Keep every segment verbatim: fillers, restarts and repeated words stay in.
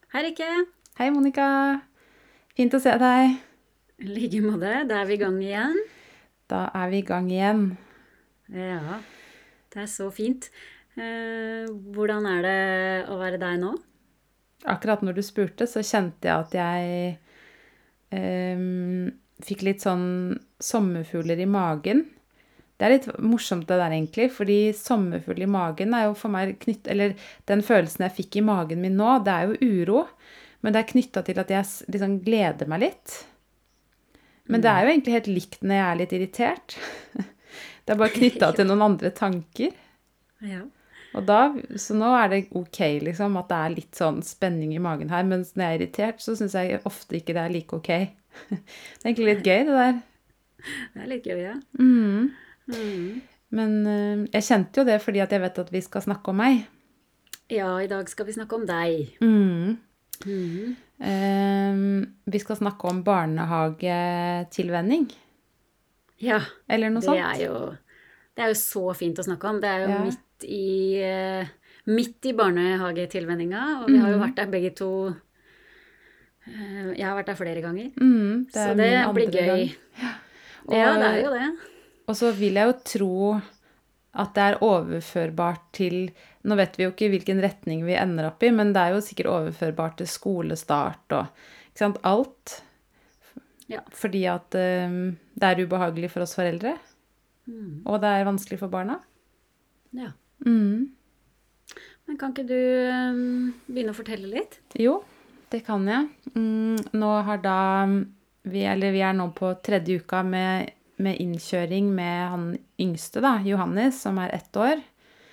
Hei, Rikke. Hei, Monica. Fint å se deg. I like måte, da er vi i gang igjen. Da er vi i gang igjen. Ja, det er så fint. Eh, hvordan er det å være deg nå? Akkurat når du spurte, så kjente jeg at jeg ehm, fikk litt sånn sommerfugler i magen. Det er litt morsomt det der egentlig, fordi sommerfugler i magen er jo for meg knytt, eller den følelsen jeg fikk i magen min nå, det er jo uro, men det er knyttet til at jeg s- liksom gleder meg litt. Men det er jo egentlig helt likt når jeg er litt irritert. Det er bare knyttet til noen andre tanker. Ja. Og da, så nå er det ok liksom, at det er litt sånn spenning i magen her, mens når jeg er irritert, så synes jeg ofte ikke det er like ok. Det er egentlig litt gøy det der. Det er litt gøy, ja. Mhm. Mm. Men eh, jeg kjente jo det fordi at jeg vet at vi skal snakke om meg. Ja, i dag skal vi snakke om deg. Mhm. Mhm. Ehm, vi skal snakke om barnehagetilvenning, Ja, eller noe det er sånt. jo, det er jo så fint å snakke om. Det er jo Ja. midt i, eh, midt i barnehagetilvenninga, og vi har jo vært der begge to. Eh, Jeg har vært der flere ganger, Mhm, det så er det min blir andre gøy. gang. Ja, det er Og, jo det. og så vil jeg jo tro at det er overførbart til, nå vet vi jo ikke hvilken retning vi ender opp i, men det er jo sikkert overførbart til skolestart og, ikke sant, alt. Ja. Fordi at eh, det er ubehagelig for oss foreldre, Mm. og det er vanskelig for barna. Ja. Mhm. Men kan ikke du um, begynne å fortelle litt? Jo, det kan jeg. Mm, nå har da, vi, eller vi er nå på tredje uka med, med innkjøring med han yngste da, Johannes, som er ett år.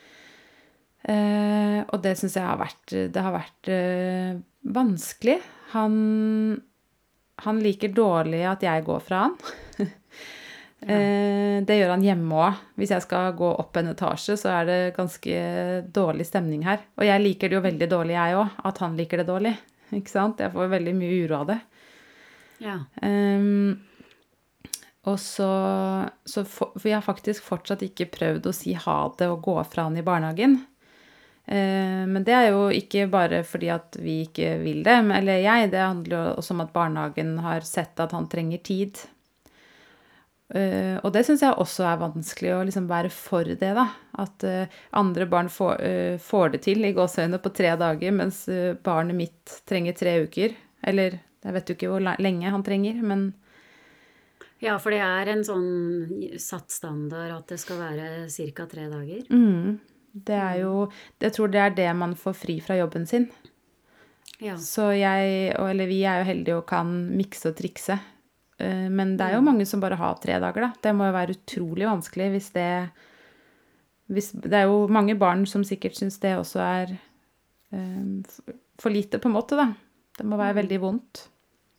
Eh, og det synes jeg har vært, det har vært eh, vanskelig. Han, han liker dårlig at jeg går fra han. Ja. Eh, det gjør han hjemme også. Hvis jeg skal gå opp en etasje, så er det ganske dårlig stemning her. Og jeg liker det jo veldig dårlig, jeg også, at han liker det dårlig. Ikke sant? Jeg får veldig mye uro av det. Ja. Ehm, og så, så for, for jeg har faktisk fortsatt ikke prøvd å si ha det og gå fra han i barnehagen. Eh, men det er jo ikke bare fordi at vi ikke vil det, men- eller jeg, det handler jo også om at barnehagen har sett at han trenger tid. Eh, og det synes jeg også er vanskelig å liksom være for det da, at eh, andre barn får, eh, får det til i gåseøyne på tre dager, mens eh, barnet mitt trenger tre uker. Eller, jeg vet jo ikke hvor la- lenge han trenger, men Ja, for det er en sånn satt standard at det skal være cirka tre dager. mm, det er jo, jeg tror det er det man får fri fra jobben sin. Ja. Så jeg, og, eller vi er jo heldige og kan mikse og trikse. Eh, Men det er jo mange som bare har tre dager da. Det må jo være utrolig vanskelig hvis det, hvis, det er jo mange barn som sikkert synes det også er eh, f- for lite på en måte da. Det må være veldig vondt.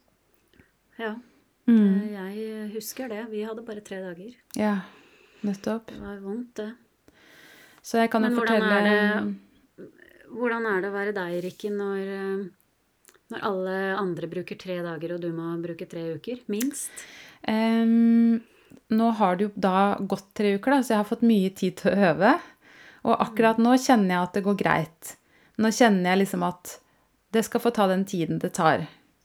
Ja. Mm. Eh, Jeg husker det. Vi hadde bare tre dager. Ja, nettopp. Det var vondt, det. Så jeg kan jo Men hvordan fortelle... er det, hvordan er det å være deg, Rikke, når, eh, når alle andre bruker tre dager, og du må bruke tre uker, minst? Em, nå har det jo da gått tre uker da, så jeg har fått mye tid til å øve. Og akkurat nå kjenner jeg at det går greit. Nå kjenner jeg liksom at det skal få ta den tiden det tar.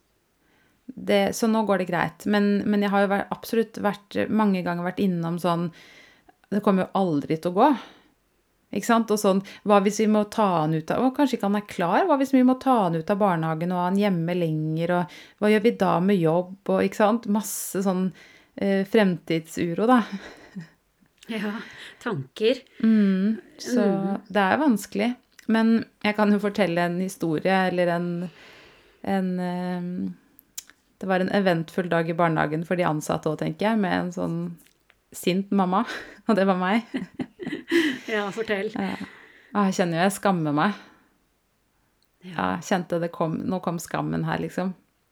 Det, så nå går det greit. Men, men jeg har jo vært, absolutt vært, mange ganger vært innom sånn, det kommer jo aldri til å gå. Ikke sant? Og sånn, hva hvis vi må ta han ut av, å, kanskje ikke han er klar, hva hvis vi må ta han ut av barnehagen og ha han hjemme lenger, og hva gjør vi da med jobb, og ikke sant? Masse sånn eh, fremtidsuro da. Ja, tanker. Mm, så det er vanskelig. Men jeg kan jo fortelle en historie, eller en, en eh, det var en eventfull dag i barnehagen for de ansatte også, tenker jeg, med en sånn sint mamma, og det var meg. Ja, fortell. Ja. Ah, jeg kjenner jo jeg skammer meg. Ja. Ja, jeg kjente det kom, nå kom skammen her, liksom.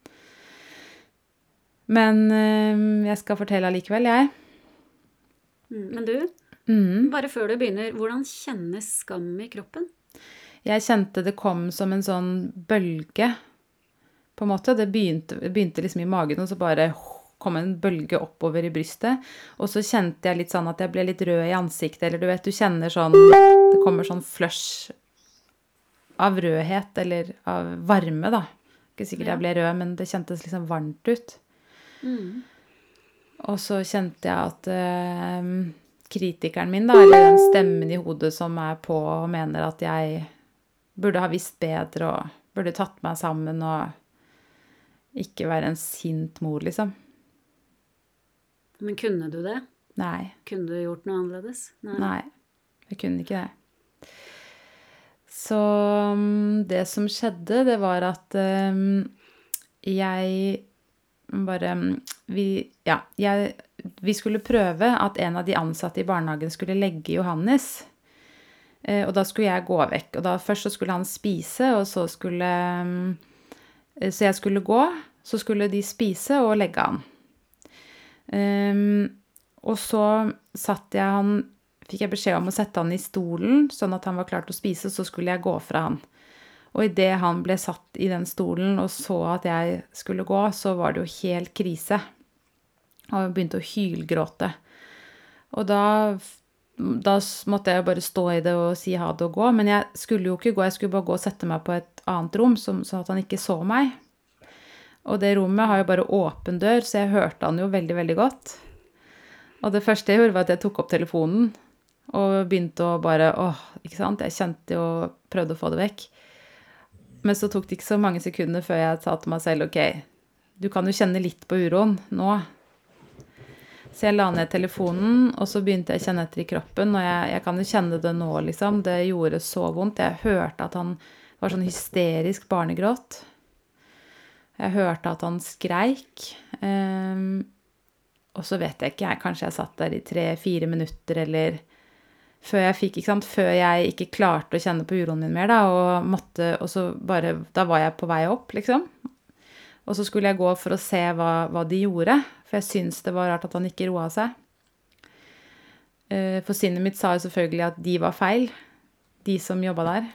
Men eh, jeg skal fortelle allikevel, jeg. Mm, Men du, Mm. bare før du begynner, hvordan kjennes skam i kroppen? Jeg kjente det kom som en sånn bølge, på en måte. Det begynte, det begynte liksom i magen, og så bare kom en bølge oppover i brystet. Og så kjente jeg litt sånn at jeg ble litt rød i ansiktet, eller du vet, du kjenner sånn, det kommer sånn flush av rødhet, eller av varme da. Ikke sikkert Ja. jeg ble rød, men det kjentes liksom varmt ut. Mm. Og så kjente jeg at eh, kritikeren min da, eller den stemmen i hodet som er på og mener at jeg burde ha visst bedre og burde tatt meg sammen og ikke være en sint mor, liksom. Men kunne du det? Nei, Kunne du gjort noe annerledes? nei, jeg kunne ikke det. Så mm, det som skjedde, det var at eh, jeg bare, mm, vi, ja, jeg, vi skulle prøve at en av de ansatte i barnehagen skulle legge Johannes. Eh, og da skulle jeg gå vekk. Og da først så skulle han spise, og så skulle, mm, så jeg skulle gå, så skulle de spise og legge han. Um, og så satt jeg han, fikk jeg beskjed om å sette han i stolen, sånn at han var klar til å spise, så skulle jeg gå fra han. Og i det han ble satt i den stolen og så at jeg skulle gå, så var det jo helt krise. Og jeg begynte å hylgråte. Og da, da måtte jeg jo bare stå i det og si ha det og gå, men jeg skulle jo ikke gå, jeg skulle bare gå og sette meg på et annet rom, sånn at han ikke så meg. Og det rommet har jo bare åpen dør, så jeg hørte han jo veldig, veldig godt. Og det første jeg gjorde var at jeg tok opp telefonen, og begynte å bare, åh, ikke sant? Jeg kjente jo, prøvde å få det vekk. Men så tok det ikke så mange sekunder før jeg sa til meg selv, ok, du kan jo kjenne litt på uroen nå. Så jeg la ned telefonen, og så begynte jeg å kjenne etter i kroppen, og jeg, jeg kan jo kjenne det nå, liksom. Det gjorde så vondt. Jeg hørte at han var sånn hysterisk barnegråt. Jeg hørte at han skreik, um, og så vet jeg ikke, jeg, kanskje jeg satt der i tre-fire minutter, eller før jeg fikk, ikke sant, før jeg ikke klarte å kjenne på uroen min mer da, og måtte, og så bare, da var jeg på vei opp, liksom. Og så skulle jeg gå for å se hva, hva de gjorde, for jeg synes det var rart at han ikke roet seg. Uh, for sinnet mitt sa jo selvfølgelig at de var feil, de som jobbet der.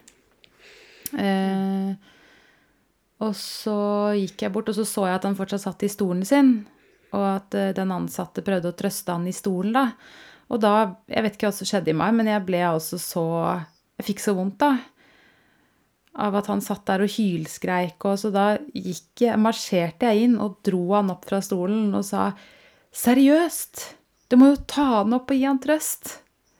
Uh, Og så gikk jeg bort, og så så jeg at han fortsatt satt i stolen sin, og at den ansatte prøvde å trøste han i stolen da. Og da, jeg vet ikke hva som skjedde i meg, men jeg ble altså så, jeg fikk så vondt da, av at han satt der og hylskreik, og så da gikk jeg, marsjerte jeg inn og dro han opp fra stolen og sa, seriøst, du må jo ta han opp og gi han trøst.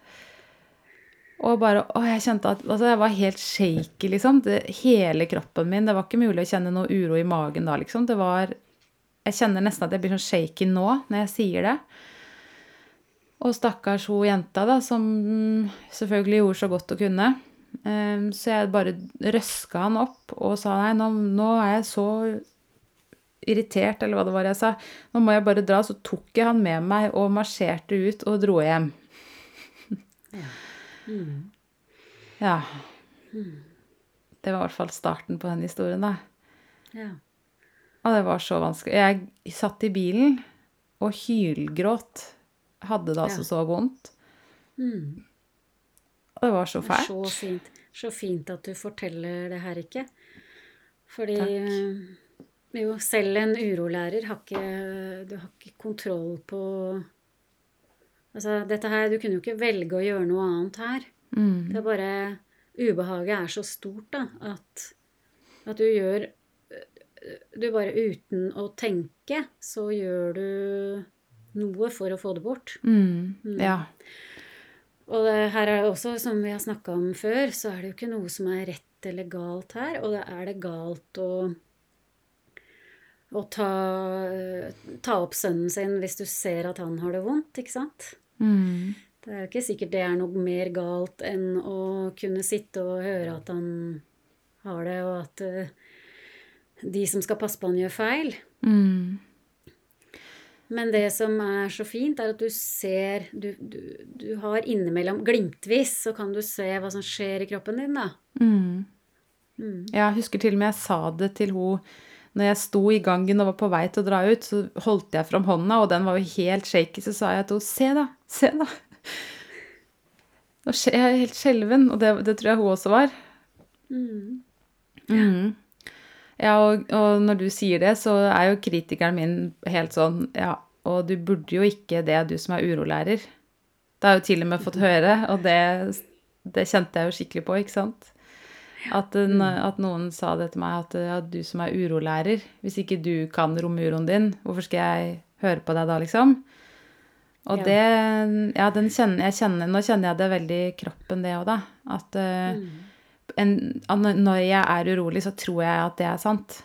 Og bare, å, jeg kjente at, altså jeg var helt shaky, liksom, det, hele kroppen min, det var ikke mulig å kjenne noe uro i magen da, liksom, det var, jeg kjenner nesten at jeg blir sånn shaky nå, når jeg sier det. Og stakkars hun jenta da, som selvfølgelig gjorde så godt å kunne, um, så jeg bare røsket han opp og sa, nei, nå, nå er jeg så irritert, eller hva det var jeg sa, nå må jeg bare dra, så tok jeg han med meg og marsjerte ut og dro hjem. Ja. Mm. Ja, det var i hvert fall starten på den historien da. Ja. Og det var så vanskelig. Jeg satt i bilen og hylgråt, hadde det altså Ja. så vondt. Mm. Og det var så Det er fælt. så fint. Så fint at du forteller det her, ikke? Fordi Takk. eh, jo, selv en urolærer har ikke, du har ikke kontroll på, altså dette her, du kunne jo ikke velge å gjøre noe annet her. Mm. Det er bare, ubehaget er så stort da, at, at du gjør, du bare uten å tenke, så gjør du noe for å få det bort. Mm. Mm. Ja. Og det her er også, som vi har snakket om før, så er det jo ikke noe som er rett eller galt her, og det er det galt å, å ta, ta opp sønnen sin hvis du ser at han har det vondt, ikke sant? Mm. Det er jo ikke sikkert det er noe mer galt enn å kunne sitte og høre at han har det, og at uh, de som skal passe på han gjør feil. Mm. Men det som er så fint er at du ser, du, du, du har innimellom, glimtvis, så kan du se hva som skjer i kroppen din da. Mm. Mm. Jeg husker til og med jeg sa det til hun, når jeg sto i gangen og var på vei til å dra ut, så holdt jeg frem hånda, og den var jo helt shaky, så sa jeg til henne, se da, se da. Nå er jeg helt skjelven, og det, det tror jeg hun også var. Mm. Mm. Ja, og, og når du sier det, så er jo kritikeren min helt sånn, ja, og du burde jo ikke det, du som er urolærer. Det har jeg jo til og med fått høre, og det, det kjente jeg jo skikkelig på, ikke sant? At, mm. at noen sa det til meg, at ja, du som er urolærer, hvis ikke du kan romuroen din, hvorfor skal jeg høre på deg da, liksom? Og ja. det, ja, den kjenner, jeg kjenner, nå kjenner jeg det veldig i kroppen det også da, at uh, mm. en, når jeg er urolig, så tror jeg at det er sant.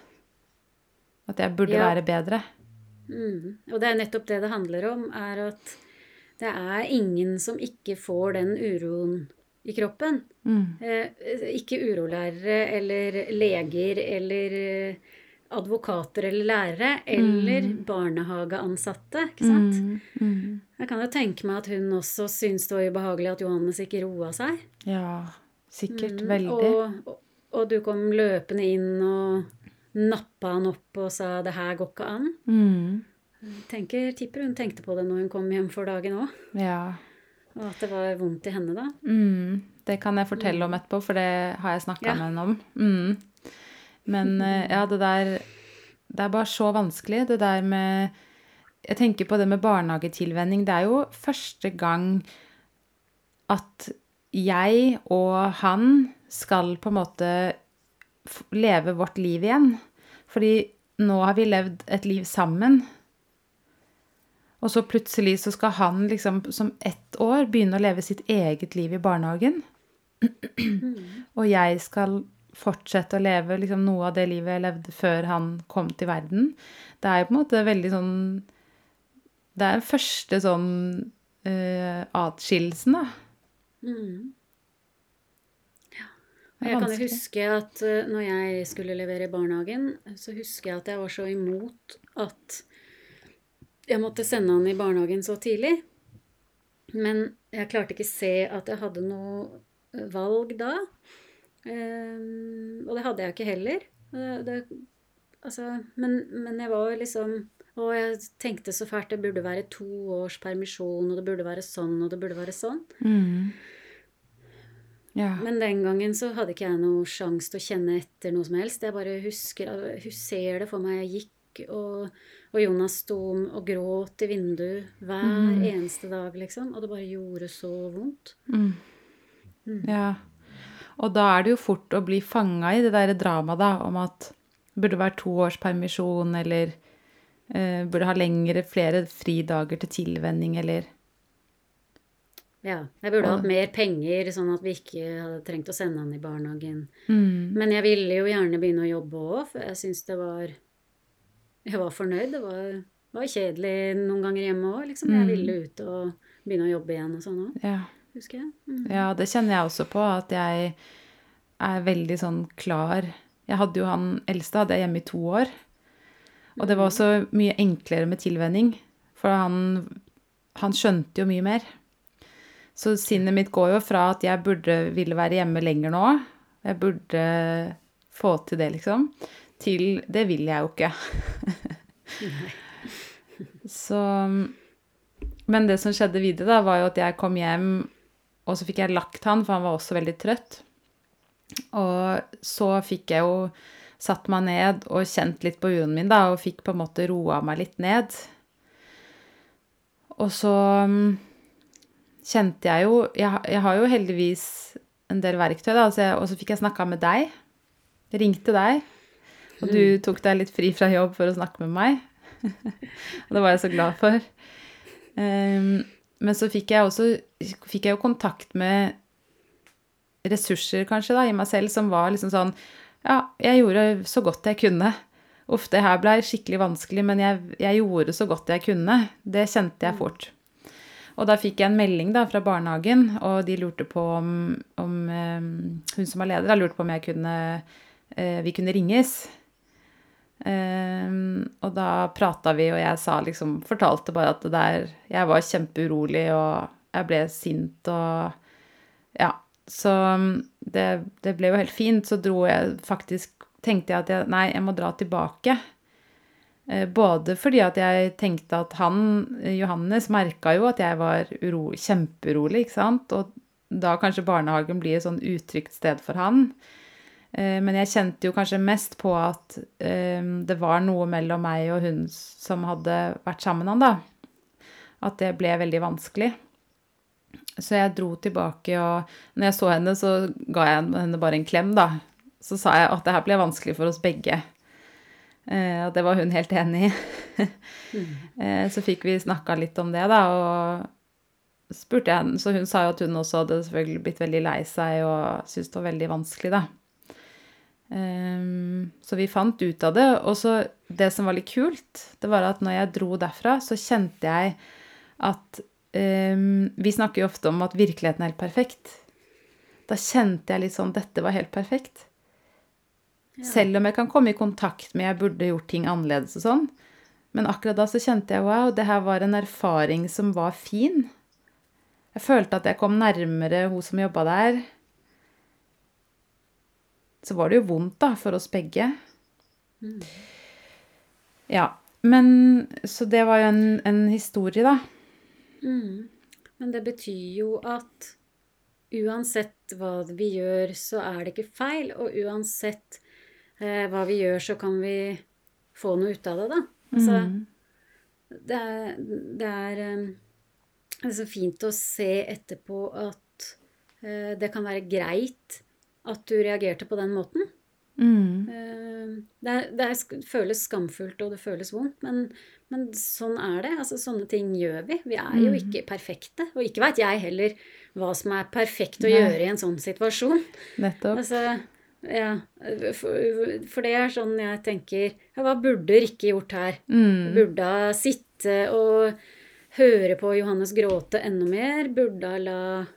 At jeg burde ja. være bedre. Mm. Og det er nettopp det det handler om, er at det er ingen som ikke får den uroen i kroppen. Mm. Eh, ikke urolærere eller leger eller advokater eller lærere eller mm. barnehageansatte, ikke sant? Mm. Mm. Jeg kan jo tenke meg at hun også synes det var ubehagelig at Johannes ikke roet seg. Ja, sikkert mm. veldig. Og, og, og du kom løpende inn og nappet han opp og sa det her går ikke an. Mm. Tenker, tipper hun tenkte på det når hun kom hjem for dagen også. Ja. Og at det var vondt i henne da. Mm, det kan jeg fortelle om etterpå, for det har jeg snakket ja. med henne om. Mm. Men ja, det der, det er bare så vanskelig, det der med, jeg tenker på det med barnehagetilvenning, det er jo første gang at jeg og han skal på en måte leve vårt liv igjen. Fordi nå har vi levd et liv sammen. Og så plutselig så skal han liksom som ett år begynne å leve sitt eget liv i barnehagen. Mm. Og jeg skal fortsette å leve liksom noe av det livet jeg levde før han kom til verden. Det er jo på en måte veldig sånn, det er den første sånn uh, atskillelsen da. Mm. Ja. Jeg kan jo huske at uh, når jeg skulle levere i barnehagen, så husker jeg at jeg var så imot at jeg måtte sende han i barnehagen så tidlig, men jeg klarte ikke se at jeg hadde noe valg da, um, og det hadde jeg ikke heller. Det, altså, men, men jeg var liksom, og jeg tenkte så fælt, det burde være to års permisjon, og det burde være sånn, og det burde være sånn. Mm. Ja. Men den gangen så hadde ikke jeg noe sjans til å kjenne etter noe som helst. Jeg bare husker, husker det for meg, jeg gikk, og, og Jonas sto og gråt i vinduet hver mm. eneste dag, liksom. Og det bare gjorde så vondt. Mm. Mm. Ja. Og da er det jo fort å bli fanget i det der drama da, om at det burde være to års permisjon, eller eh, burde ha lengre, flere fridager til tilvenning, eller... Ja, jeg burde og... hatt mer penger, sånn at vi ikke hadde trengt å sende han i barnehagen. Mm. Men jeg ville jo gjerne begynne å jobbe også, for jeg synes det var... Jeg var fornøyd, det var, var kjedelig noen ganger hjemme også, liksom. Jeg ville ut og begynne å jobbe igjen og sånn også, ja. Husker jeg. Mm. Ja, det kjenner jeg også på, at jeg er veldig sånn klar. Jeg hadde jo han eldste, hadde jeg hjemme i to år, og det var også mye enklere med tilvenning, for han, han skjønte jo mye mer. Så sinnet mitt går jo fra at jeg burde ville være hjemme lenger nå, jeg burde få til det, liksom, til det vil jeg jo ikke. Så, men det som skjedde videre da, var jo at jeg kom hjem, og så fikk jeg lagt han, for han var også veldig trøtt. Og så fikk jeg jo satt meg ned og kjent litt på uroen min da, og fikk på en måte roet meg litt ned. Og så kjente jeg jo, jeg, jeg har jo heldigvis en del verktøy da, så jeg, og så fikk jeg snakket med deg, jeg ringte deg, og du tok deg litt fri fra jobb for å snakke med meg. Og det var jeg så glad for. Um, men så fikk jeg også fikk jeg jo kontakt med ressurser kanskje da, i meg selv, som var liksom sånn, ja, jeg gjorde så godt jeg kunne. Uff, det her ble skikkelig vanskelig, men jeg, jeg gjorde så godt jeg kunne. Det kjente jeg fort. Og da fikk jeg en melding da, fra barnehagen, og de lurte på om, om um, hun som var leder, da lurte på om jeg kunne, uh, vi kunne ringes. Um, og da pratet vi, og jeg sa liksom, fortalte bare at det der, jeg var kjempeurolig, og jeg ble sint, og ja, så det, det ble jo helt fint, så dro jeg faktisk, tenkte jeg at jeg, nei, jeg må dra tilbake, uh, både fordi at jeg tenkte at han, Johannes, merket jo at jeg var uro, kjempeurolig, ikke sant, og da kanskje barnehagen blir et sånn utrygt sted for han. Men jeg kjente jo kanskje mest på at um, det var noe mellom meg og hun som hadde vært sammen han da. At det ble veldig vanskelig. så jeg dro tilbake, og når jeg så henne, så ga jeg henne bare en klem, da. Så sa jeg at det her ble vanskelig for oss begge. Eh, og det var hun helt enig i. Mm. eh, så fikk vi snakket litt om det, da, og spurte jeg henne, så hun sa jo at hun også hadde selvfølgelig blitt veldig lei seg, og syntes det var veldig vanskelig, da. Um, så vi fant ut av det, og så det som var litt kult, det var at når jeg dro derfra, så kjente jeg at um, vi snakker jo ofte om at virkeligheten er helt perfekt. Da kjente jeg litt sånn, dette var helt perfekt. Ja. Selv om jeg kan komme i kontakt med jeg burde gjort ting annerledes og sånn, men akkurat da så kjente jeg, wow, det her var en erfaring som var fin. Jeg følte at jeg kom nærmere hun som jobbet der. Så var det jo vondt da, for oss begge. Mm. Ja, men så det var jo en, en historie da. Mm. Men det betyr jo at uansett hva vi gjør, så er det ikke feil, og uansett eh, hva vi gjør, så kan vi få noe ut av det da. Altså, mm. det er, det er, det er så fint å se etterpå at eh, det kan være greit at du reagerte på den måten. Mm. Det, er, det er, føles skamfullt, og det føles vondt, men, men sånn er det. Altså, sånne ting gjør vi. Vi er jo ikke perfekte, og ikke vet jeg heller hva som er perfekt å Nei. Gjøre i en sånn situasjon. Nettopp. Altså, ja, for, for det er sånn jeg tenker, ja, hva burde Rikke gjort her? Mm. Burde sitte og høre på Johannes gråte enda mer? Burde la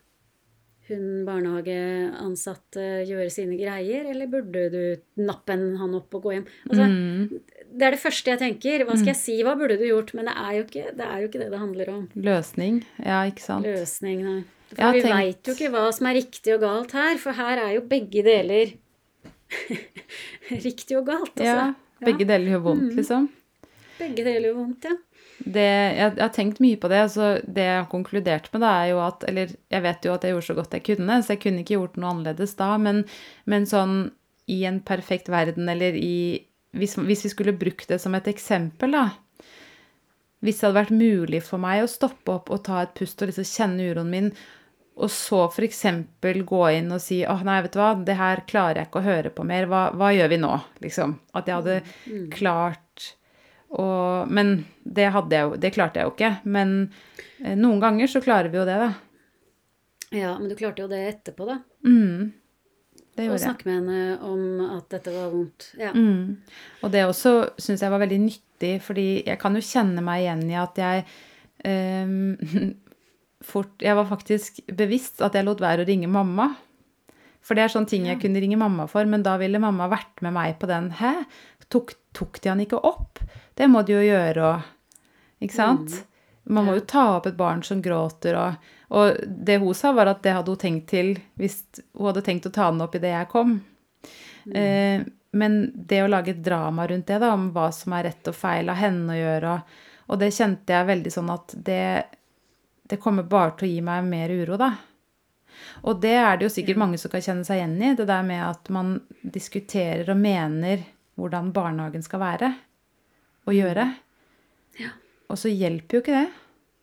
hun barnehageansatte gjøre sine greier, eller burde du nappe han opp og gå hjem? Altså, mm. Det er det første jeg tenker. Hva skal jeg si? Hva burde du gjort? Men det er jo ikke det er jo ikke det, det handler om. Løsning, ja, ikke sant? Løsning, nei. For vi tenkt... vet jo ikke hva som er riktig og galt her, for her er jo begge deler riktig og galt. Altså. Ja, begge deler gjør vondt, mm. liksom. Begge deler gjør vondt, ja. Det, jeg, jeg har tenkt mye på det, så det jeg har konkludert med da er jo at, eller jeg vet jo at jeg gjorde så godt jeg kunne, så jeg kunne ikke gjort noe annerledes da, men, men sånn i en perfekt verden, eller i, hvis, hvis vi skulle brukt det som et eksempel da, hvis det hadde vært mulig for meg å stoppe opp og ta et pust og liksom kjenne uroen min, og så for eksempel gå inn og si, åh nei, vet du hva, det her klarer jeg ikke å høre på mer, hva, hva gjør vi nå, liksom, at jeg hadde mm. klart. Og, men det, hadde jeg jo, det klarte jeg jo ikke, men eh, noen ganger så klarer vi jo det da. Ja, men du klarte jo det etterpå da. Mm, det gjorde jeg. Og snakke med henne om at dette var vondt. Ja. Mm. Og det også synes jeg var veldig nyttig, fordi jeg kan jo kjenne meg igjen i at jeg, um, fort, jeg var faktisk bevisst at jeg lot være å ringe mamma. For det er sånne ting jeg kunne ringe mamma for, men da ville mamma vært med meg på den, hæ? Tok, tok de han ikke opp? Det må de jo gjøre, og, ikke sant? Mm. Man må jo ta opp et barn som gråter, og, og det hun sa var at det hadde hun tenkt til, hvis hun hadde tenkt å ta den opp i det jeg kom. Mm. Eh, men det å lage et drama rundt det da, om hva som er rett og feil av henne å gjøre, og, og det kjente jeg veldig sånn at det, det kommer bare til å gi meg mer uro da. Og det er det jo sikkert mange som kan kjenne seg igjen i, det der med at man diskuterer og mener hvordan barnehagen skal være og gjøre. Ja. Og så hjelper jo ikke det.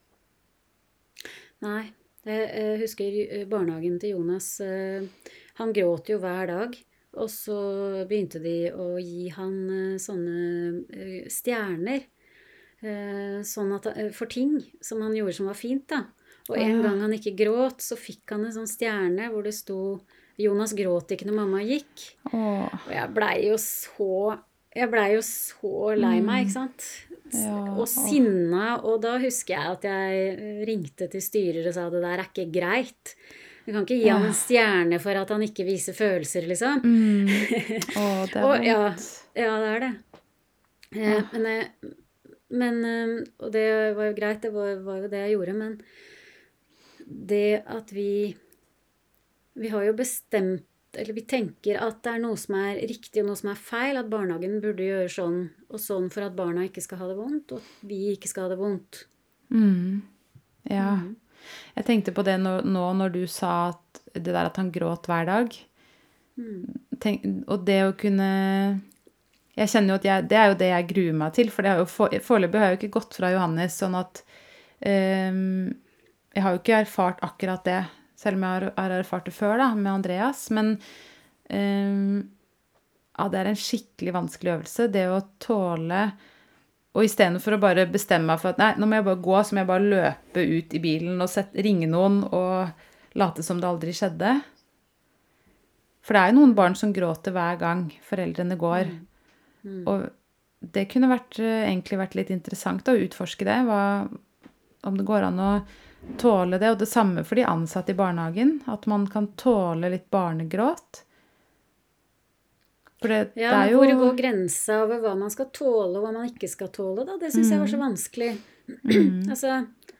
Nei, jeg husker barnehagen til Jonas, han gråt jo hver dag, og så begynte de å gi han sånne stjerner, sånn at, for ting som han gjorde som var fint da. Og en gang han ikke gråt, så fikk han en sånn stjerne hvor det sto, Jonas gråt ikke når mamma gikk. Åh. Og jeg ble jo så, jeg ble jo så lei meg, ikke sant? Ja. Og sinna, og da husker jeg at jeg ringte til styrer og sa, det der er ikke greit. Du kan ikke gi han en stjerne for at han ikke viser følelser, liksom. Mm. Åh, det er og, ja, vondt. ja, det er det. Eh, men, jeg, men, og det var jo greit, det var, var jo det jeg gjorde, men det at vi vi har jo bestemt, eller vi tenker at det er noe som er riktig og noe som er feil, at barnehagen burde gjøre sånn og sånn for at barna ikke skal ha det vondt, og at vi ikke skal ha det vondt. Mm. Ja. Mm. Jeg tenkte på det nå, nå når du sa at det der at han gråt hver dag. Mm. Tenk, og det å kunne... Jeg kjenner jo at jeg, det er jo det jeg gruer meg til, for det har jo for, foreløpig har jeg jo ikke gått fra Johannes, sånn at... Um, jeg har jo ikke erfart akkurat det, selv om jeg har, har erfart det før da, med Andreas, men eh, ja, det er en skikkelig vanskelig øvelse, det å tåle, og i stedet for å bare bestemme meg for at, nei, nå må jeg bare gå, så må jeg bare løpe ut i bilen og sette, ringe noen og late som det aldri skjedde. For det er jo noen barn som gråter hver gang foreldrene går. Mm. Mm. Og det kunne vært, egentlig vært litt interessant å utforske det, hva, om det går an å tåle det, og det samme for de ansatte i barnehagen, at man kan tåle litt barnegråt. For det, ja, det er men jo... hvor går grensa over hva man skal tåle, og hva man ikke skal tåle, da? Det synes mm. jeg var så vanskelig. Mm. altså...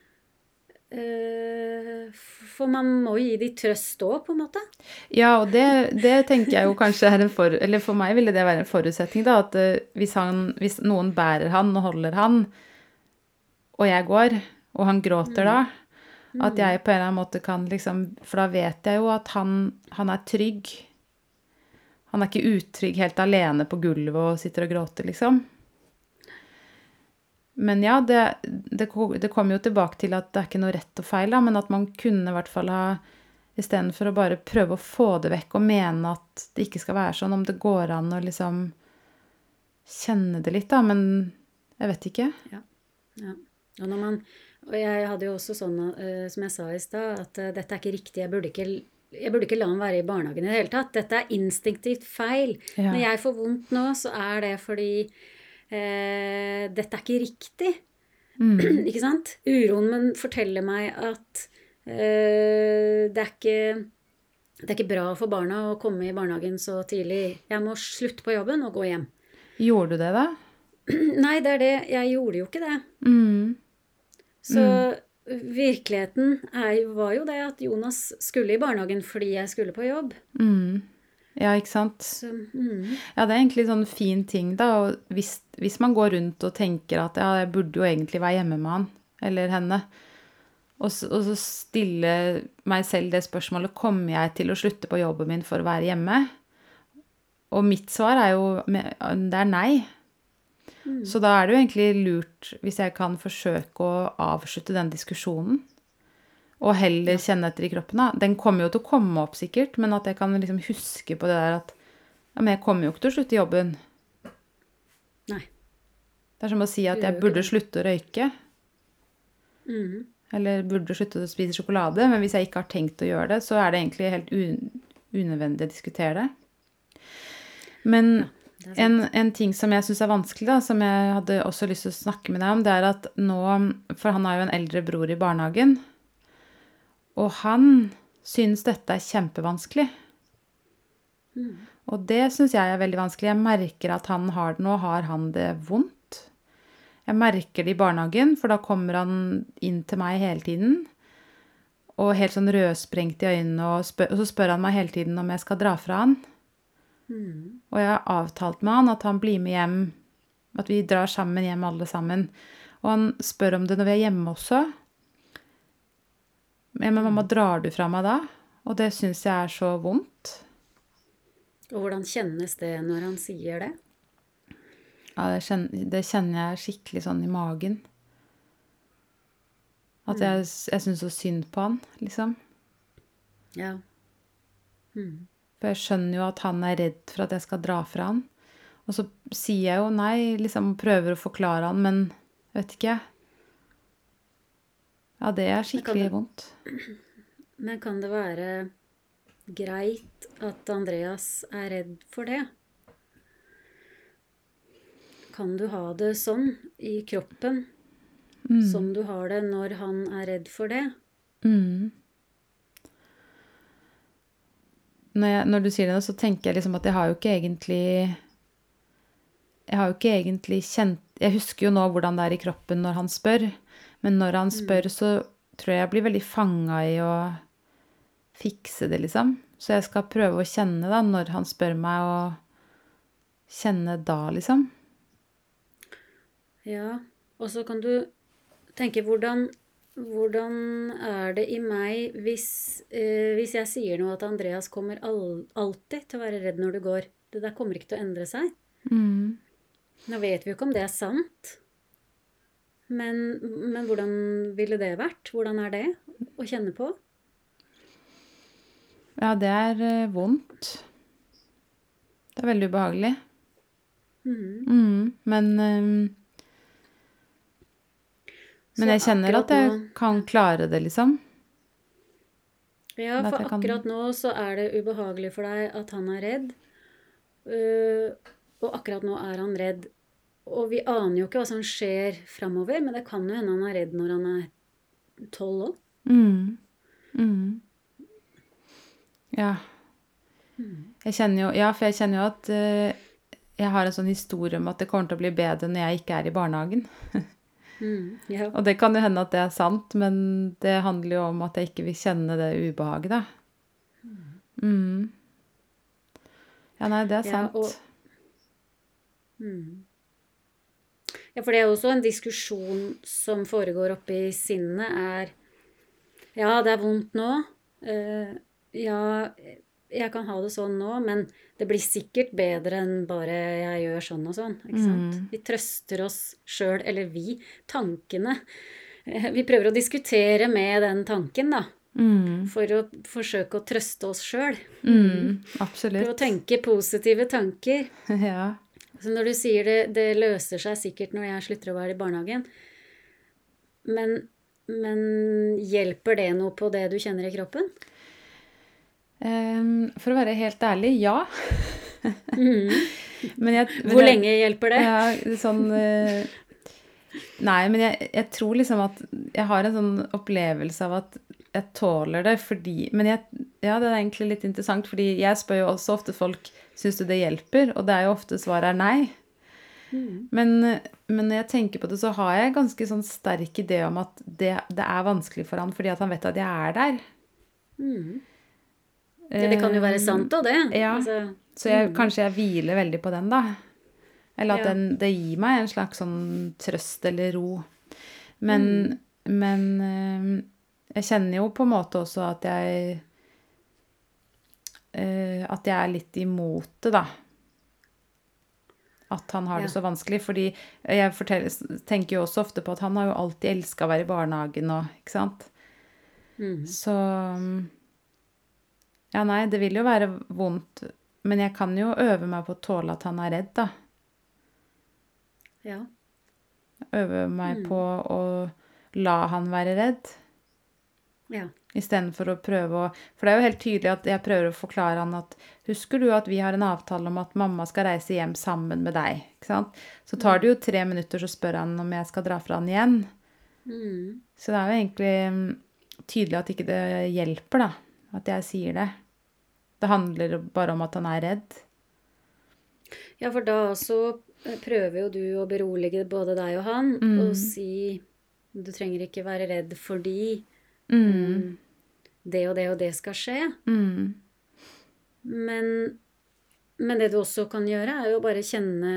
Uh, for man må gi de trøst også, på en måte. Ja, og det, det tenker jeg jo kanskje er en for... Eller for meg ville det være en forutsetning, da, at uh, hvis, han, hvis noen bærer han og holder han, og jeg går, og han gråter mm. da, mm. at jeg på en eller annen måte kan liksom... For da vet jeg jo at han, han er trygg. Han er ikke utrygg helt alene på gulvet og sitter og gråter, liksom. Men ja, det, det, det kommer jo tilbake til at det er ikke noe rett og feil, da, men at man kunne i hvert fall ha, i stedet for å bare prøve å få det vekk og mene at det ikke skal være sånn, om det går an å liksom kjenne det litt, da, men jeg vet ikke. Ja, ja. Og, når man, og jeg hadde jo også sånn, uh, som jeg sa i sted, at uh, dette er ikke riktig, jeg burde ikke, jeg burde ikke la han være i barnehagen i det hele tatt. Dette er instinktivt feil. Ja. Når jeg får vondt nå, så er det fordi Eh, dette er ikke riktig, mm. ikke sant? Uroen min forteller meg at eh, det, er ikke, det er ikke bra for barna å komme i barnehagen så tidlig. Jeg må slutte på jobben og gå hjem. Gjorde du det da? Nei, det er det. Jeg gjorde jo ikke det. Mm. Så mm. virkeligheten er, var jo det at Jonas skulle i barnehagen fordi jeg skulle på jobb. Mm. Ja, ikke sant? Så, mm. Ja, det er egentlig sånn fin ting da, og hvis, hvis man går rundt og tenker at ja, jeg burde jo egentlig være hjemme med han, eller henne, og så, og så stille meg selv det spørsmålet, kommer jeg til å slutte på jobben min for å være hjemme? Og mitt svar er jo, det er nei. Mm. Så da er det jo egentlig lurt hvis jeg kan forsøke å avslutte den diskusjonen, og heller kjenne etter i kroppen. Da. Den kommer jo til å komme opp sikkert, men at jeg kan liksom huske på det der at ja, men jeg kommer jo ikke til å slutte jobben. Nei. Det er som å si at jeg burde slutte å røyke. Mm. Eller burde slutte å spise sjokolade, men hvis jeg ikke har tenkt å gjøre det, så er det egentlig helt un unødvendig å diskutere det. Men ja, en, en ting som jeg synes er vanskelig, da, som jeg hadde også lyst til å snakke med deg om, det er at nå, for han har jo en eldre bror i barnehagen, og han synes dette er kjempevanskelig. Mm. Og det synes jeg er veldig vanskelig. Jeg merker at han har det nå, har han det vondt. Jeg merker det i barnehagen, for da kommer han inn til meg hele tiden, og helt sånn rødsprengt i øynene, og, spør, og så spør han meg hele tiden om jeg skal dra fra han. Mm. Og jeg har avtalt med han at han blir med hjem, at vi drar sammen hjem alle sammen. Og han spør om det når vi er hjemme også. Men mamma, drar du fra meg da? Og det synes jeg er så vondt. Og hvordan kjennes det når han sier det? Ja, det kjenner, det kjenner jeg skikkelig sånn i magen. At jeg, jeg synes så synd på han, liksom. Ja. Mm. For jeg skjønner jo at han er redd for at jeg skal dra fra han. Og så sier jeg jo nei, liksom prøver å forklare han, men vet ikke jeg. Ja, det er skikkelig det, vondt. Men kan det være greit at Andreas er redd for det? Kan du ha det sånn i kroppen, mm. som du har det når han er redd for det? Mm. Når, jeg, når du sier det, så tenker jeg liksom at jeg har jo ikke egentlig... Jeg har jo ikke egentlig kjent... Jeg husker jo nå hvordan det er i kroppen når han spør, men når han spør, så tror jeg jeg blir veldig fanget i å fikse det, liksom. Så jeg skal prøve å kjenne da, når han spør meg, og kjenne da, liksom. Ja, og så kan du tenke, hvordan, hvordan er det i meg hvis, eh, hvis jeg sier noe at Andreas kommer all, alltid til å være redd når du går? Det der kommer ikke til å endre seg. Mm. Nå vet vi jo ikke om det er sant. Men, men hvordan ville det vært? Hvordan er det å kjenne på? Ja, det er eh, vondt. Det er veldig ubehagelig. Mhm. Mm, men ehm, Så men jeg kjenner akkurat at jeg nå, kan klare det, liksom. ja, At for jeg kan akkurat nå så er det ubehagelig for deg at han er redd. øh, og akkurat nå er han redd. Og vi aner jo ikke hva som skjer framover, men det kan jo hende han er redd når han er tolv år. mm, mm. Ja. Jeg kjenner jo, ja, for jeg kjenner jo at eh, jeg har en sånn historie om at det kommer til å bli bedre når jeg ikke er i barnehagen. Mm, ja. Og det kan jo hende at det er sant, men det handler jo om at jeg ikke vil kjenne det ubehaget, da. Mm. Ja, nei, det er Ja, sant. og, mm. ja, for det er også en diskusjon som foregår oppe i sinnet, er ja, det er vondt nå. Eh, ja, jeg kan ha det sånn nå, men det blir sikkert bedre enn bare jeg gjør sånn og sånn. Ikke sant? Mm. Vi trøster oss sjøl, eller vi, tankene. Eh, Vi prøver å diskutere med den tanken, da, Mm. for å forsøke å trøste oss sjøl. Mm. Prøve å Absolutt. tenke positive tanker. Ja. Så når du sier det, det løser seg sikkert når jeg slutter å være i barnehagen, men, men hjelper det noe på det du kjenner i kroppen? Ehm, for å være helt ærlig, ja. Mhm. Men jeg, men Hvor jeg, lenge hjelper det? ja, sånn eh, Nei, men jeg, jeg tror liksom at jeg har en sånn opplevelse av at jeg tåler det fordi Men jeg, ja, det er egentlig litt interessant, fordi jeg spør jo også ofte folk syns du det hjelper, og det er jo ofte svaret er nei. Mhm. Men, men når jeg tenker på det, så har jeg ganske sånn sterk idé om at det, det er vanskelig for han fordi at han vet at jeg er der. Mhm. Ja, det kan jo være sant òg, det. Ja, Altså, så jeg, mhm. kanskje jeg hviler veldig på den, da. Eller at Ja. den, det gir meg en slags sånn trøst eller ro. Men, men eh, jeg kjenner jo på en måte også at jeg eh, At jeg er litt imot det, da. At han har det Ja. så vanskelig. Fordi jeg forteller, tenker jo også ofte på at han har jo alltid elska å være i barnehagen og Ikke sant? Mhm. Så Ja, nei, det vil jo være vondt. Men jeg kan jo øve meg på å tåle at han er redd, da. Ja. Øve meg på å la han være redd, Ja. istedenfor å prøve å For det er jo helt tydelig at jeg prøver å forklare han at Husker du at vi har en avtale om at mamma skal reise hjem sammen med deg? Ikke sant? Så tar det jo tre minutter, så spør han om jeg skal dra fra han igjen. Mhm. Så det er jo egentlig mm, tydelig at ikke det hjelper, da. At jeg sier det. Det handler bare om at han er redd. Ja, for da også eh, prøver jo du å berolige både deg og han, og si du trenger ikke være redd fordi Mm. eh, det og det og det skal skje. Mm. Men, men det du også kan gjøre, er jo bare kjenne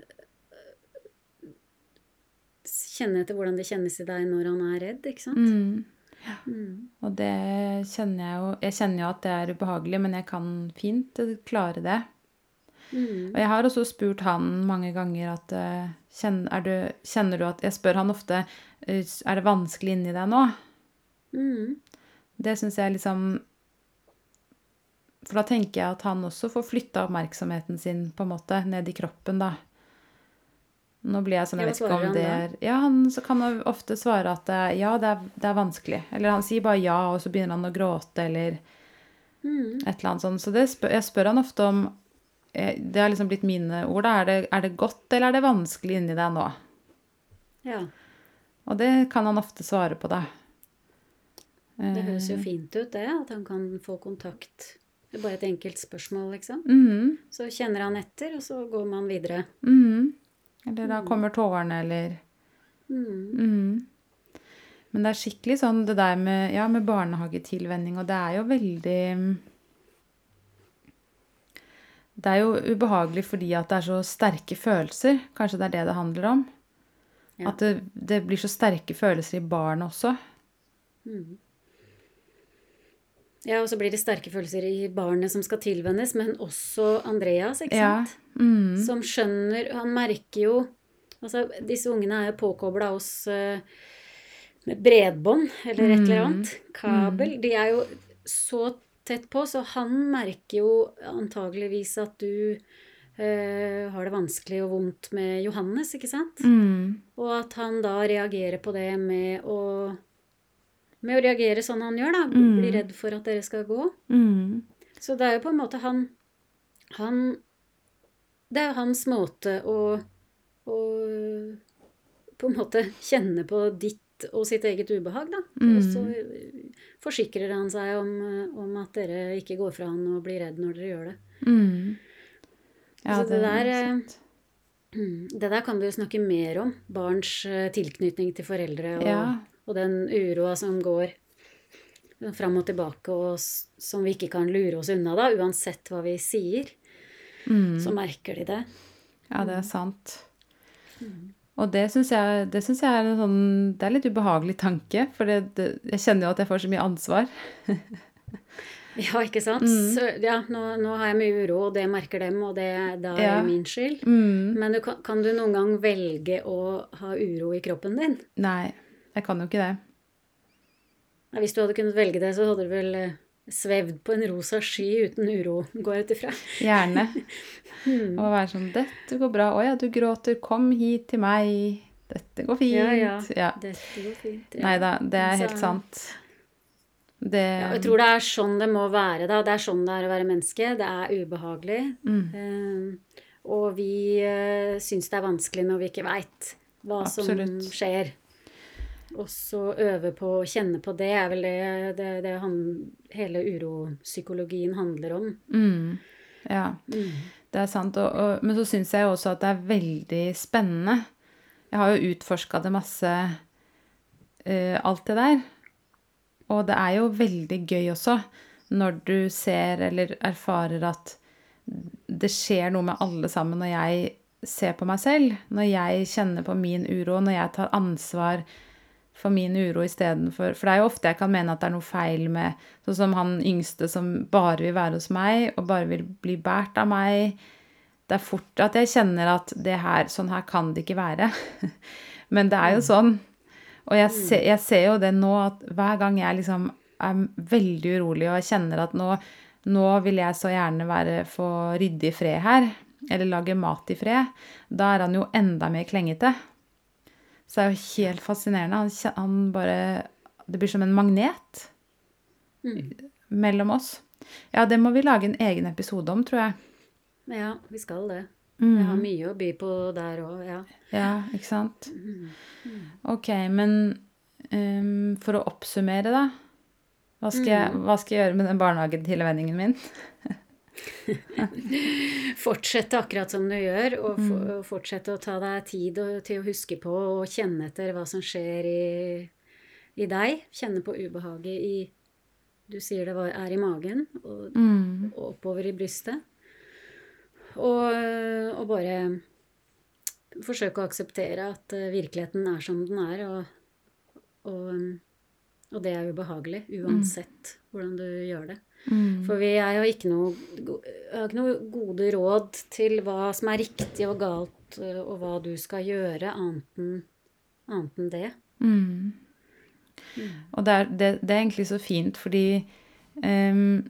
Kjenne etter hvordan det kjennes i deg når han er redd, ikke sant? Mm. Mm. Og det kjenner jeg jo Jeg kjenner jo at det er ubehagelig, men jeg kan fint eh, klare det. Mm. Og jeg har også spurt han mange ganger at eh, kjenner, er du, kjenner du at Jeg spør han ofte eh, Er det vanskelig inni deg nå? Mm. Det syns jeg liksom For da tenker jeg at han også får flytta oppmerksomheten sin på en måte ned i kroppen, da. Nå blir jeg sånn, jeg Ja, vet hva ikke om svarer han det da? er Ja, han så kan han ofte svare at eh, ja, det er, det er vanskelig. Eller han sier bare ja, og så begynner han å gråte, eller Mm. et eller annet sånt. Så det spør, jeg spør han ofte om eh, Det har liksom blitt mine ord, da. Er det, er det godt, eller er det vanskelig inni deg nå? Ja, Og det kan han ofte svare på, da. det høres jo fint ut det, at han kan få kontakt. Det er bare et enkelt spørsmål, liksom. Mhm, Så kjenner han etter, og så går man videre. mhm. Eller da kommer tårene, eller Mm. Mhm. Men det er skikkelig sånn det der med, ja, med barnehagetilvenning, og det er jo veldig Det er jo ubehagelig fordi at det er så sterke følelser. Kanskje det er det det handler om. Ja. At det, det blir så sterke følelser i barn også. Mm. Ja, og så blir det sterke følelser i barnet som skal tilvennes, men også Andreas, ikke Ja. sant? Mhm. Som skjønner, han merker jo Altså, disse ungene er jo påkoblet oss eh, med bredbånd, eller et eller annet, kabel. De er jo så tett på, så han merker jo antageligvis at du eh, har det vanskelig og vondt med Johannes, ikke sant? Mm. Og at han da reagerer på det med å, med å reagere sånn han gjør da, blir redd for at dere skal gå. Mm. Så det er jo på en måte han, han det er jo hans måte å, å på en måte kjenne på ditt og sitt eget ubehag, da. Mm. Og så forsikrer han seg om, om at dere ikke går fra han og blir redd når dere gjør det. Mm. Ja, så det, det der, er sant. Det der kan vi jo snakke mer om. Barns eh, tilknytning til foreldre og, Ja. og den uroa som går fram og tilbake, og s- som vi ikke kan lure oss unna da, uansett hva vi sier. Mm. Så merker de det. Ja, det er sant. Og det syns jeg, det synes jeg er en sånn, det er litt ubehagelig tanke, for det, det, jeg kjenner jo at jeg får så mye ansvar. Ja, ikke sant? Så, ja, nå, nå har jeg mye uro, og det merker dem, og det, da er Ja. det min skyld. Mm. Men du, kan, kan du noen gang velge å ha uro i kroppen din? Nei, jeg kan jo ikke det. Ja, hvis du hadde kunnet velge det, så hadde du vel eh, svevd på en rosa sky uten uro, går jeg ut ifra. Gjerne. Og være sånn, dette går bra. Å ja, du gråter, kom hit til meg. Dette går fint. Ja, ja. Ja. Dette går fint. Ja. Neida, det er Så- helt sant. Det, Ja, jeg tror det er sånn det må være da. Det er sånn det er å være menneske. Det er ubehagelig. Mm. Eh, og vi eh, syns det er vanskelig når vi ikke vet hva Absolutt. som skjer. Og så øve på å kjenne på det er vel det, det, det han, hele uropsykologien handler om. Mm. Ja, Mm. det er sant. Og, og, men så synes jeg også at det er veldig spennende. Jeg har jo utforsket det masse, eh, alt det der. Og det er jo veldig gøy også, når du ser eller erfarer at det skjer noe med alle sammen når jeg ser på meg selv, når jeg kjenner på min uro, når jeg tar ansvar for min uro i stedet for, for det er jo ofte jeg kan mene at det er noe feil med, sånn som han yngste som bare vil være hos meg, og bare vil bli bært av meg. Det er fort at jeg kjenner at det her, sånn her kan det ikke være. Men det er jo sånn. Og jeg ser, jeg ser jo det nå, at hver gang jeg liksom er veldig urolig, og jeg kjenner at nå, nå vil jeg så gjerne være få ryddig fred her, eller lage mat i fred, da er han jo enda mer klengete. Så det er jo helt fascinerende. Han, kjen- han bare, det blir som en magnet mellom oss. Ja, det må vi lage en egen episode om, tror jeg. Ja, vi skal det. Mm. Jeg har mye å by på der også, ja. Ja, ikke sant? Ok, men ehm, for å oppsummere da, hva skal, jeg, hva skal jeg gjøre med den barnehagetilvenningen min? Fortsette akkurat som du gjør, og for, og fortsette å ta deg tid og, til å huske på og kjenne etter hva som skjer i, i deg. Kjenne på ubehaget i, du sier det var, er i magen, og, Mm. og oppover i brystet. Og, og bare forsøke å akseptere at eh, virkeligheten er som den er, og, og, og det er ubehagelig, uansett hvordan du gjør det. Mm. For vi er jo ikke noe, go- har ikke noe gode råd til hva som er riktig og galt, eh, og hva du skal gjøre, annet enn, annet enn det. Mm. Og det er, det, det er egentlig så fint, fordi ehm,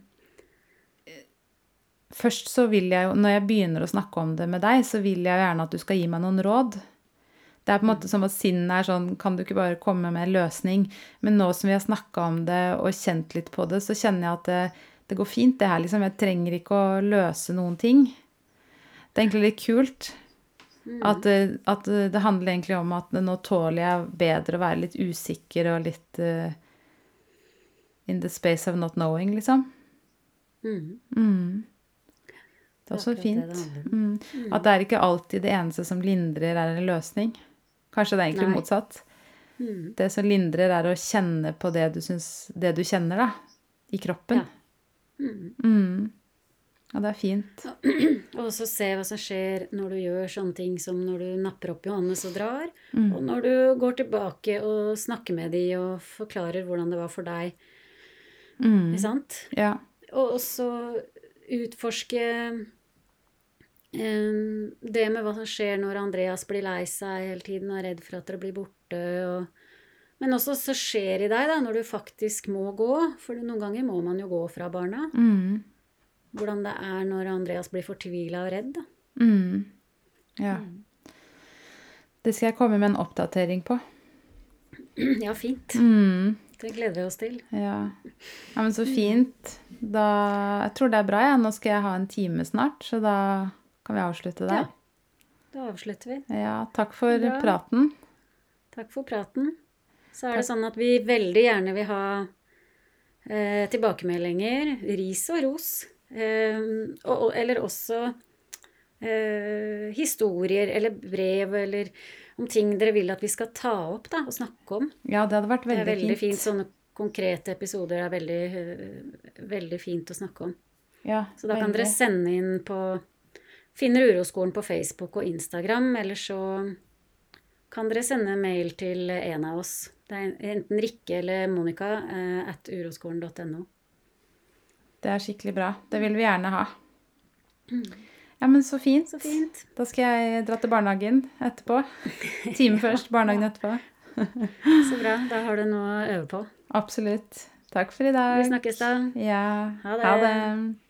først så vil jeg jo, når jeg begynner å snakke om det med deg, så vil jeg gjerne at du skal gi meg noen råd. Det er på en måte som at sinnet er sånn, kan du ikke bare komme med en løsning? Men nå som vi har snakket om det og kjent litt på det, så kjenner jeg at det, det går fint det her, liksom. Jeg trenger ikke å løse noen ting. Det er egentlig litt kult. At, det- at det handler egentlig om at nå tåler jeg bedre å være litt usikker og litt eh, in the space of not knowing, liksom. Mm. Mm. Det er også akkurat det fint. det handler Mm. At det er ikke alltid det eneste som lindrer er en løsning. Kanskje det er egentlig Nei. motsatt. Mm. Det som lindrer er å kjenne på det du, syns, det du kjenner da, i kroppen. Ja. Mm. Mm. Ja, det er fint. Og så se hva som skjer når du gjør sånne ting som når du napper opp Johannes og drar, og når du går tilbake og snakker med de og forklarer hvordan det var for deg. Mm. Ikke sant? Ja. Og også utforske Um, det med hva som skjer når Andreas blir lei seg hele tiden og er redd for at dere blir borte. Og, men også så skjer i deg da, når du faktisk må gå, for noen ganger må man jo gå fra barna. Mm. Hvordan det er når Andreas blir fortvilet og redd da. Mm. Ja. Det skal jeg komme med en oppdatering på. Ja, fint. Mm. Det gleder vi oss til. Ja. Ja, men så fint. Da, jeg tror det er bra, ja. Nå skal jeg ha en time snart, så da kan vi avslutte der. Ja, da avslutter vi. Ja, takk for Bra. praten. Takk for praten. Så er det sånn at vi veldig gjerne vil ha eh, tilbakemeldinger, ris og ros, eh, og, og, eller også eh, historier eller brev, eller om ting dere vil at vi skal ta opp da, og snakke om. Ja, det hadde vært veldig, det er veldig fint. fint. Sånne konkrete episoder er veldig, eh, veldig fint å snakke om. Ja, så da kan veldig. dere sende inn på Finner Uroskolen på Facebook og Instagram, eller så kan dere sende mail til en av oss. Det er enten Rikke eller Monica eh, at uroskolen punktum no. Det er skikkelig bra. Det vil vi gjerne ha. Ja, men så fint. Så fint. Da skal jeg dra til barnehagen etterpå. Time først, barnehagen etterpå. Så bra. Da har du noe å øve på. Absolutt. Takk for i dag. Vi snakkes da. Ja. Ha det. Ha det.